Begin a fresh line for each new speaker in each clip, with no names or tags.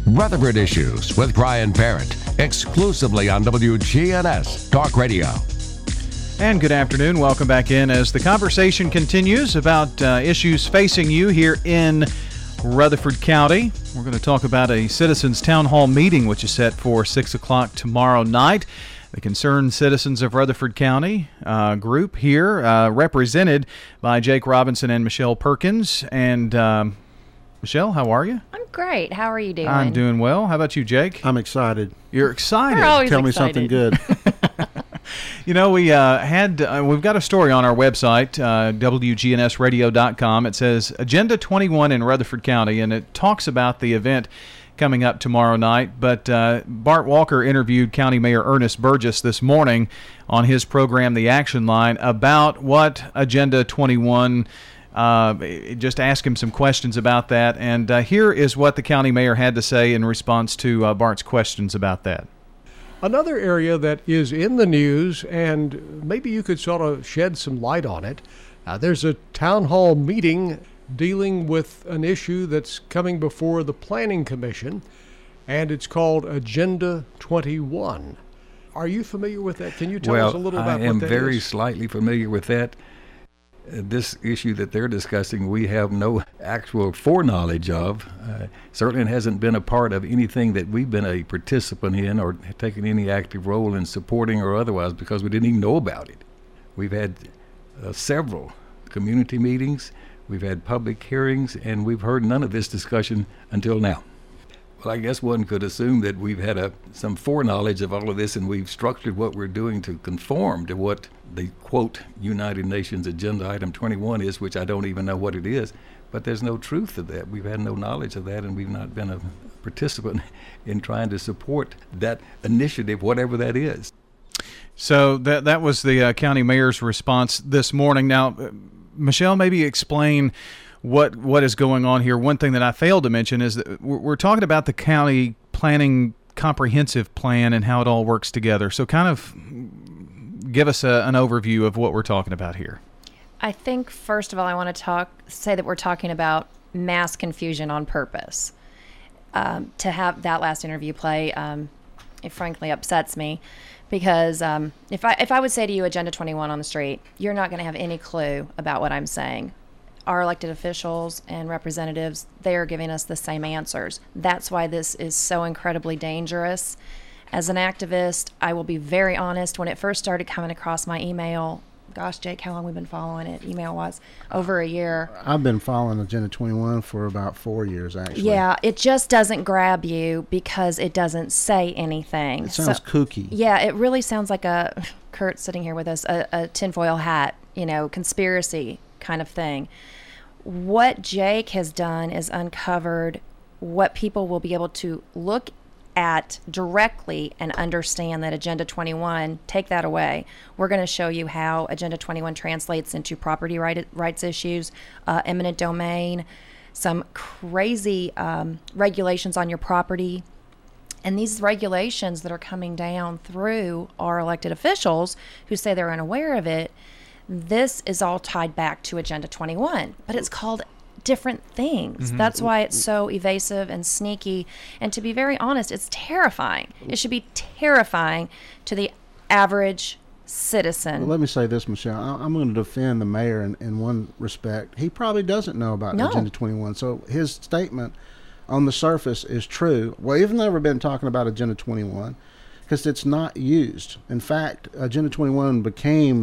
Rutherford Issues with Brian Barrett, exclusively on WGNS Talk Radio.
And good afternoon. Welcome back in as the conversation continues about issues facing you here in Rutherford County. We're going to talk about a Citizens Town Hall meeting, which is set for 6 o'clock tomorrow night. The Concerned Citizens of Rutherford County group here, represented by Jake Robinson and Michelle Perkins. And Michelle, how are you?
I'm great. How are you doing?
I'm doing well. How about you, Jake?
I'm excited.
You're excited?
We're always
Tell
excited.
me something good.
You know, we've got a story on our website, WGNSradio.com. It says Agenda 21 in Rutherford County, and it talks about the event coming up tomorrow night. But Bart Walker interviewed County Mayor Ernest Burgess this morning on his program, The Action Line, about what Agenda 21, just ask him some questions about that. And here is what the county mayor had to say in response to Bart's questions about that.
Another area that is in the news, and maybe you could sort of shed some light on it, there's a town hall meeting dealing with an issue that's coming before the Planning Commission, and it's called Agenda 21. Are you familiar with that? Can you tell us a little about what that is?
I am very slightly familiar with that. This issue that they're discussing, we have no actual foreknowledge of. Certainly it hasn't been a part of anything that we've been a participant in or taken any active role in supporting or otherwise, because we didn't even know about it. We've had several community meetings, we've had public hearings, and we've heard none of this discussion until now. Well, I guess one could assume that we've had some foreknowledge of all of this, and we've structured what we're doing to conform to what the, quote, United Nations Agenda Item 21 is, which I don't even know what it is. But there's no truth to that. We've had no knowledge of that, and we've not been a participant in trying to support that initiative, whatever that is.
So that was the county mayor's response this morning. Now, Michelle, maybe explain what is going on here. One thing that I failed to mention is that we're talking about the county planning comprehensive plan and how it all works together. So kind of give us an overview of what we're talking about here.
I think, first of all, I want to say that we're talking about mass confusion on purpose. To have that last interview play, it frankly upsets me, because if I would say to you Agenda 21 on the street, you're not going to have any clue about what I'm saying. Our elected officials and representatives, they are giving us the same answers. That's why this is so incredibly dangerous. As an activist, I will be very honest, when it first started coming across my email, gosh, Jake, how long we've been following it email-wise? Over a year.
I've been following Agenda 21 for about 4 years, actually.
Yeah, it just doesn't grab you because it doesn't say anything.
It sounds kooky.
Yeah, it really sounds like Kurt's sitting here with us, a tinfoil hat, conspiracy kind of thing. What Jake has done is uncovered what people will be able to look at directly and understand that Agenda 21, take that away. We're going to show you how Agenda 21 translates into property rights issues, eminent domain, some crazy regulations on your property. And these regulations that are coming down through our elected officials who say they're unaware of it, this is all tied back to Agenda 21, but it's called different things. Mm-hmm. That's why it's so evasive and sneaky. And to be very honest, it's terrifying. It should be terrifying to the average citizen.
Well, let me say this, Michelle. I'm going to defend the mayor in one respect. He probably doesn't know about Agenda 21. So his statement on the surface is true. We've never been talking about Agenda 21 because it's not used. In fact, Agenda 21 became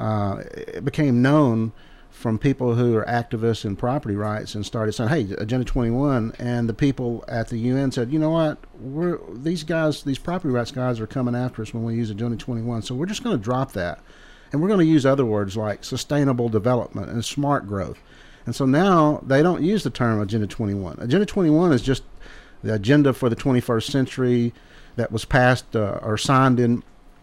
known from people who are activists in property rights and started saying, hey, Agenda 21, and the people at the UN said, you know what, these property rights guys are coming after us when we use Agenda 21, so we're just going to drop that. And we're going to use other words like sustainable development and smart growth. And so now they don't use the term Agenda 21. Agenda 21 is just the agenda for the 21st century that was passed or signed in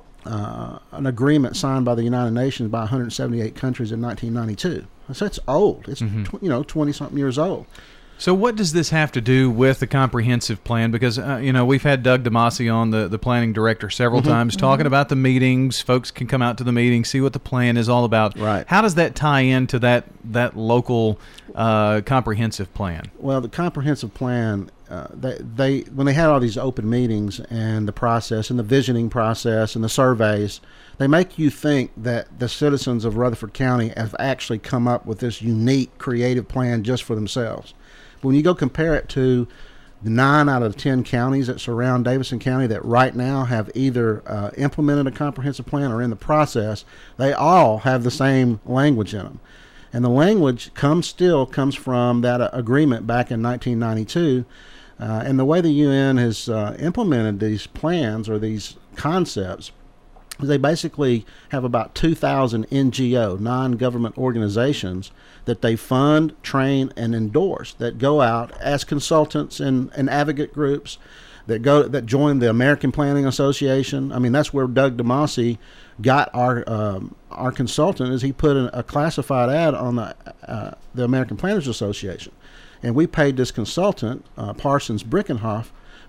an agreement signed by the United Nations by 178 countries in 1992. So it's old. It's 20-something years old.
So what does this have to do with the comprehensive plan? Because, we've had Doug DeMasi on, the planning director, several times talking about the meetings. Folks can come out to the meeting, see what the plan is all about.
Right.
How does that tie into that local comprehensive plan?
Well, the comprehensive plan they when they had all these open meetings and the process and the visioning process and the surveys, they make you think that the citizens of Rutherford County have actually come up with this unique, creative plan just for themselves. But when you go compare it to the 9 out of 10 counties that surround Davidson County that right now have either implemented a comprehensive plan or in the process, they all have the same language in them. And the language comes from that agreement back in 1992. And the way the UN has implemented these plans or these concepts, they basically have about 2,000 NGO, non-government organizations, that they fund, train, and endorse, that go out as consultants and advocate groups, that join the American Planning Association. I mean, that's where Doug DeMasi got our consultant, is he put a classified ad on the American Planners Association. And we paid this consultant, Parsons Brickerhoff,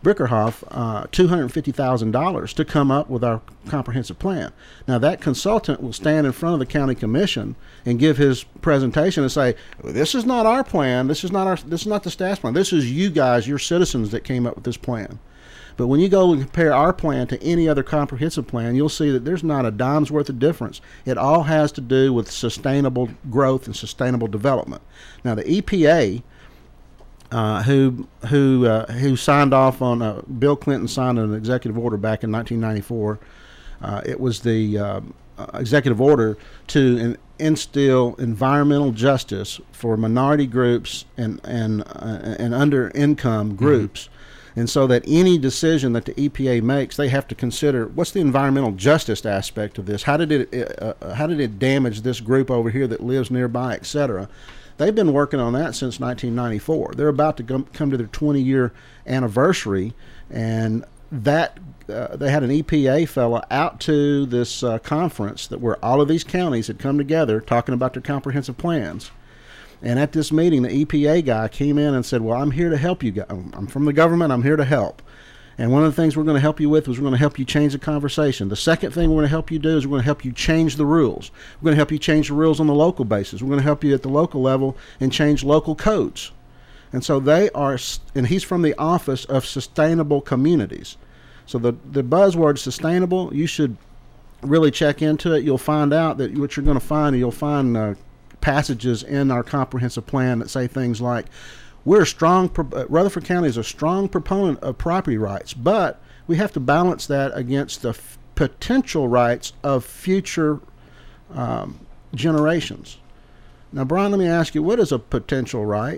$250,000 to come up with our comprehensive plan. Now, that consultant will stand in front of the county commission and give his presentation and say, "This is not our plan. This is not the staff's plan. This is you guys, your citizens, that came up with this plan." But when you go and compare our plan to any other comprehensive plan, you'll see that there's not a dime's worth of difference. It all has to do with sustainable growth and sustainable development. Now, the EPA, who signed off on Bill Clinton signed an executive order back in 1994. It was the executive order to instill environmental justice for minority groups and under income groups. And so that any decision that the EPA makes, they have to consider what's the environmental justice aspect of this. How did it damage this group over here that lives nearby, et cetera. They've been working on that since 1994. They're about to come to their 20-year anniversary, and that they had an EPA fella out to this conference where all of these counties had come together talking about their comprehensive plans. And at this meeting, the EPA guy came in and said, "Well, I'm here to help you guys. I'm from the government. I'm here to help. And one of the things we're going to help you with is we're going to help you change the conversation. The second thing we're going to help you do is we're going to help you change the rules. We're going to help you change the rules on the local basis. We're going to help you at the local level and change local codes." And so they are, and he's from the Office of Sustainable Communities. So the buzzword sustainable, you should really check into it. You'll find out that what you're going to find, you'll find passages in our comprehensive plan that say things like, Rutherford County is a strong proponent of property rights, but we have to balance that against the potential rights of future generations. Now, Brian, let me ask you, what is a potential right?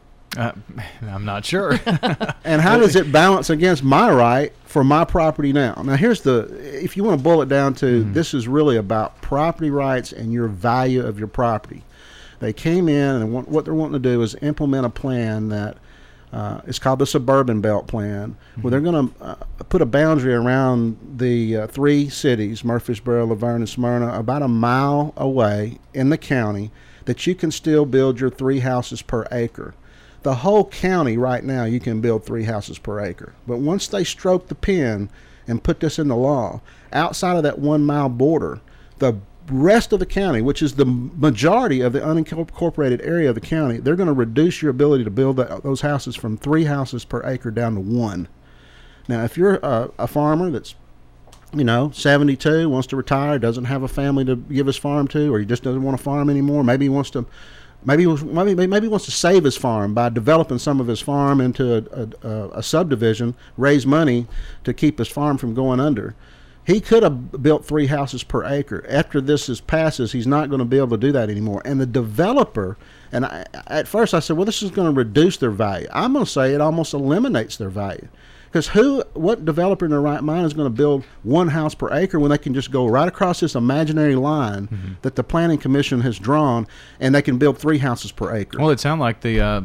I'm not sure.
And how does it balance against my right for my property now? Now, if you want to boil it down to, this is really about property rights and your value of your property. They came in, and what they're wanting to do is implement a plan that is called the Suburban Belt Plan, where they're going to put a boundary around the 3 cities, Murfreesboro, Laverne, and Smyrna, about a mile away in the county, that you can still build your 3 houses per acre. The whole county right now, you can build 3 houses per acre. But once they stroke the pen and put this into law, outside of that 1 mile border, the rest of the county, which is the majority of the unincorporated area of the county, they're going to reduce your ability to build those houses from 3 houses per acre down to 1. Now, if you're a farmer that's 72, wants to retire, doesn't have a family to give his farm to, or he just doesn't want to farm anymore, maybe he wants to save his farm by developing some of his farm into a subdivision, raise money to keep his farm from going under. He could have built 3 houses per acre. After this passes, he's not going to be able to do that anymore. And the developer, at first I said, well, this is going to reduce their value. I'm going to say it almost eliminates their value. Because what developer in their right mind is going to build 1 house per acre when they can just go right across this imaginary line that the Planning Commission has drawn, and they can build 3 houses per acre?
Well, it sounds like the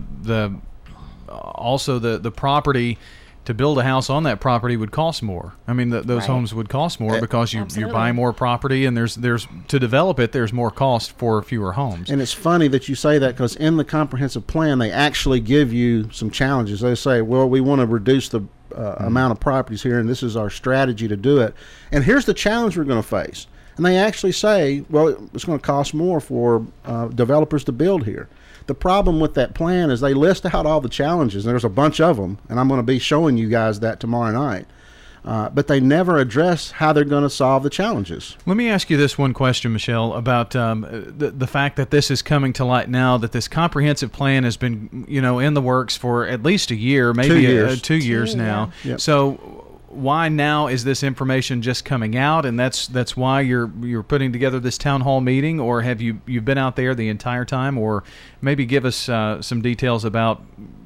property, to build a house on that property would cost more. I mean, those homes would cost more because you're buying more property, and there's to develop it, there's more cost for fewer homes.
And it's funny that you say that, because in the comprehensive plan, they actually give you some challenges. They say, well, we want to reduce the amount of properties here, and this is our strategy to do it. And here's the challenge we're going to face. And they actually say, well, it's going to cost more for developers to build here. The problem with that plan is they list out all the challenges. There's a bunch of them, and I'm going to be showing you guys that tomorrow night. But they never address how they're going to solve the challenges.
Let me ask you this one question, Michelle, about the fact that this is coming to light now, that this comprehensive plan has been, in the works for at least a year, maybe
2 years.
2 years now.
Yeah. Yep.
So why now is this information just coming out, and that's why you're putting together this town hall meeting, or have you've been out there the entire time, or maybe give us some details about,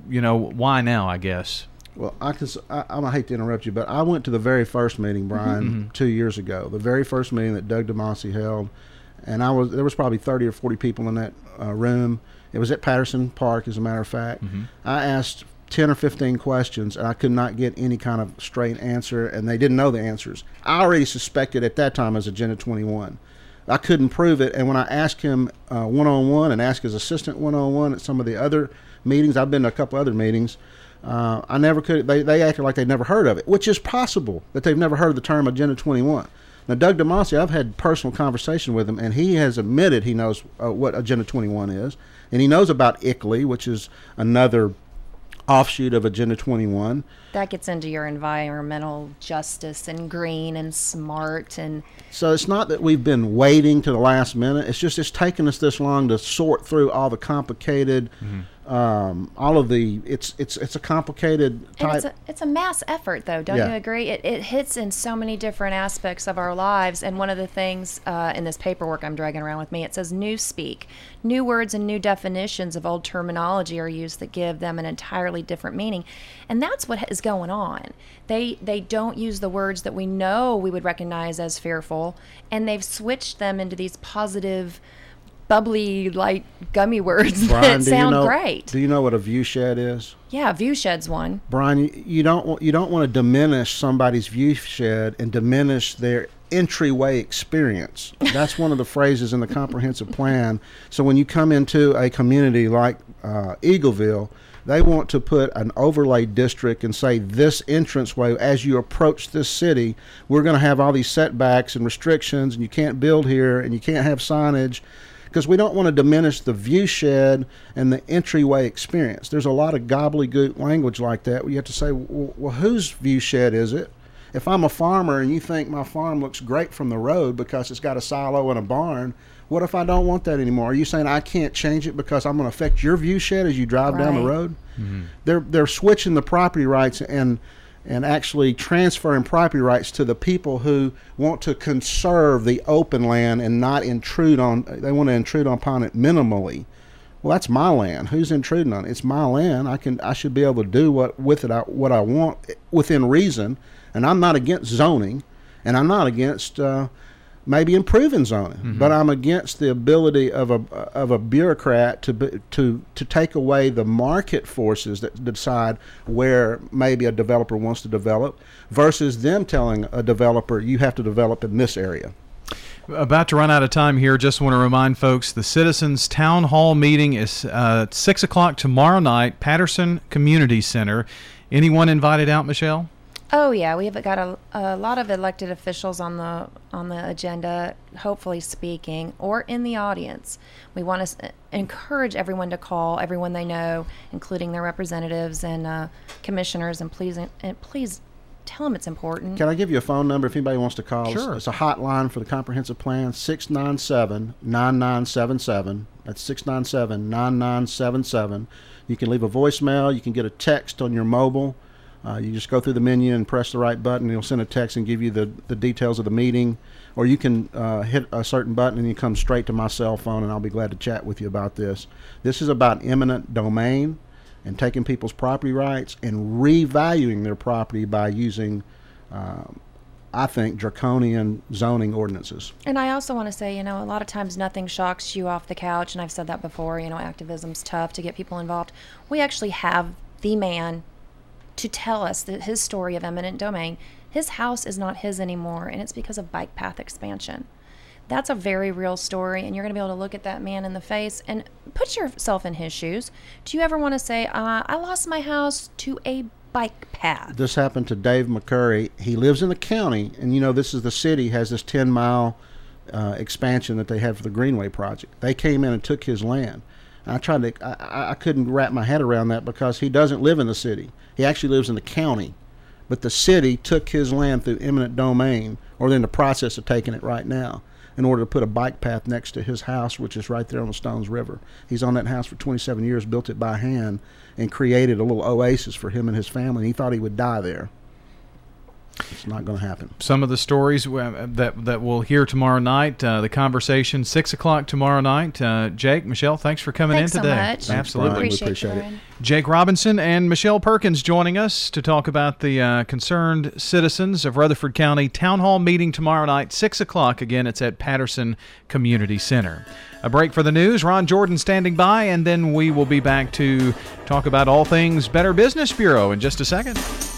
why now, I guess.
Well, I hate to interrupt you, but I went to the very first meeting, Brian, 2 years ago. The very first meeting that Doug DeMasi held, and there was probably 30 or 40 people in that room. It was at Patterson Park, as a matter of fact. I asked 10 or 15 questions, and I could not get any kind of straight answer, and they didn't know the answers. I already suspected at that time as Agenda 21. I couldn't prove it, and when I asked him one-on-one and asked his assistant one-on-one at some of the other meetings, I've been to a couple other meetings, I never could. They acted like they'd never heard of it, which is possible that they've never heard of the term Agenda 21. Now, Doug DeMasi, I've had personal conversation with him, and he has admitted he knows what Agenda 21 is, and he knows about ICLEI, which is another offshoot of Agenda 21.
That gets into your environmental justice and green and smart and.
So it's not that we've been waiting to the last minute. It's just it's taken us this long to sort through all the complicated. All of the it's a complicated type.
And it's a mass effort, though, don't you agree? It hits in so many different aspects of our lives, and one of the things in this paperwork I'm dragging around with me, it says new speak. New words and new definitions of old terminology are used that give them an entirely different meaning, and that's what is going on. They don't use the words that we know we would recognize as fearful, and they've switched them into these positive, bubbly, light, gummy words
Brian,
that sound great.
Do you know what a view shed is?
Yeah, view shed's one.
Brian, you don't want to diminish somebody's view shed and diminish their entryway experience. That's one of the phrases in the comprehensive plan. So when you come into a community like Eagleville, they want to put an overlay district and say this entranceway, as you approach this city, we're going to have all these setbacks and restrictions, and you can't build here, and you can't have signage, because we don't want to diminish the view shed and the entryway experience. There's a lot of gobbledygook language like that where you have to say, well, whose view shed is it? If I'm a farmer and you think my farm looks great from the road because it's got a silo and a barn, what if I don't want that anymore? Are you saying I can't change it because I'm going to affect your view shed as you drive down the road? They're switching the property rights and actually transferring property rights to the people who want to conserve the open land and not intrude on. They want to intrude upon it minimally. Well, that's my land. Who's intruding on it? It's my land. I should be able to do what I want within reason. And I'm not against zoning, and I'm not against maybe improving zoning, but I'm against the ability of a bureaucrat to take away the market forces that decide where maybe a developer wants to develop versus them telling a developer you have to develop in this area.
About to run out of time here. Just want to remind folks the Citizens Town Hall meeting is 6 o'clock tomorrow night, Patterson Community Center. Anyone invited out, Michelle?
Oh yeah, we've got a lot of elected officials on the agenda, hopefully speaking, or in the audience. We want to encourage everyone to call everyone they know, including their representatives and commissioners, and please tell them it's important.
Can I give you a phone number if anybody wants to call?
Sure.
It's a hotline for the comprehensive plan, 697-9977. That's 697-9977. You can leave a voicemail. You can get a text on your mobile. You just go through the menu and press the right button. It'll send a text and give you the details of the meeting. Or you can hit a certain button and you come straight to my cell phone, and I'll be glad to chat with you about this. This is about eminent domain and taking people's property rights and revaluing their property by using, I think, draconian zoning ordinances.
And I also want to say, a lot of times nothing shocks you off the couch, and I've said that before, activism's tough to get people involved. We actually have the man to tell us that his story of eminent domain. His house is not his anymore, and it's because of bike path expansion. That's a very real story, and you're going to be able to look at that man in the face and put yourself in his shoes. Do you ever want to say, I lost my house to a bike path?
This happened to Dave McCurry. He lives in the county, and this is the city has this 10-mile expansion that they had for the Greenway project. They came in and took his land. I tried to, I couldn't wrap my head around that because he doesn't live in the city. He actually lives in the county. But the city took his land through eminent domain, or they're in the process of taking it right now, in order to put a bike path next to his house, which is right there on the Stones River. He's on that house for 27 years, built it by hand, and created a little oasis for him and his family. And he thought he would die there. It's not going to happen.
Some of the stories that we'll hear tomorrow night, the conversation, 6 o'clock tomorrow night. Jake, Michelle, thanks for coming in today.
Thanks so much.
Absolutely.
We appreciate it.
Jake Robinson and Michelle Perkins joining us to talk about the concerned citizens of Rutherford County Town Hall meeting tomorrow night, 6 o'clock. Again, it's at Patterson Community Center. A break for the news. Ron Jordan standing by, and then we will be back to talk about all things Better Business Bureau in just a second.